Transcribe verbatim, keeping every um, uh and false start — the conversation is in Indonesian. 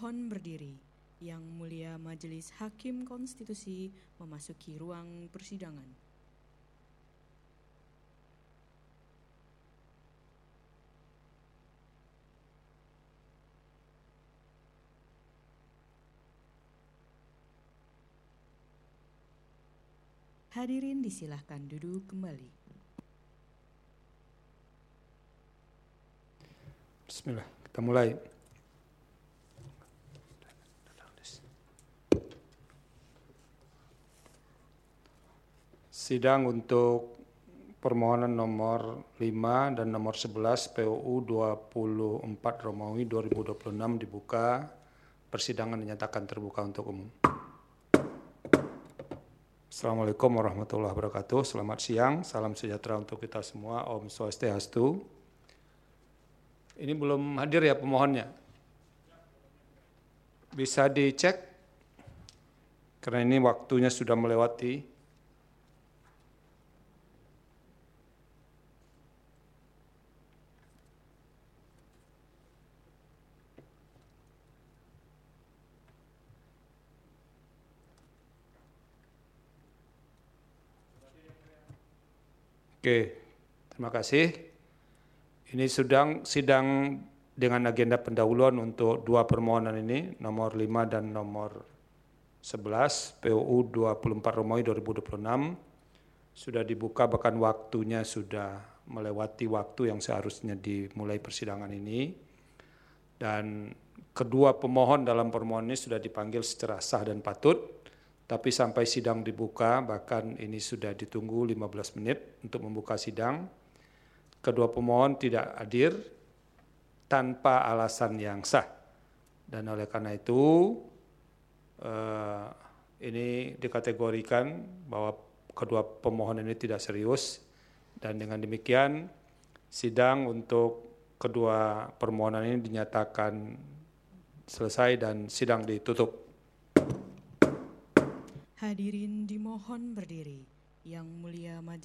dimohon berdiri. Yang Mulia Majelis Hakim Konstitusi memasuki ruang persidangan. Hadirin disilahkan duduk kembali. Bismillah, kita mulai. Sidang untuk permohonan nomor lima dan nomor sebelas P O U dua puluh empat Romawi dua ribu dua puluh enam dibuka. Persidangan dinyatakan terbuka untuk umum. Assalamualaikum warahmatullahi wabarakatuh. Selamat siang, salam sejahtera untuk kita semua. Om Swastiastu. Ini belum hadir ya pemohonnya? Bisa dicek? Karena ini waktunya sudah melewati. Oke, terima kasih. Ini sedang sidang dengan agenda pendahuluan untuk dua permohonan ini, nomor lima dan nomor sebelas P O U dua puluh empat Romawi dua ribu dua puluh enam. Sudah dibuka, bahkan waktunya sudah melewati waktu yang seharusnya dimulai persidangan ini. Dan kedua pemohon dalam permohonan ini sudah dipanggil secara sah dan patut. Tapi sampai sidang dibuka, bahkan ini sudah ditunggu lima belas menit untuk membuka sidang. Kedua pemohon tidak hadir tanpa alasan yang sah. Dan oleh karena itu, eh, ini dikategorikan bahwa kedua pemohon ini tidak serius. Dan dengan demikian, sidang untuk kedua permohonan ini dinyatakan selesai dan sidang ditutup. Hadirin dimohon berdiri. Yang Mulia Majelis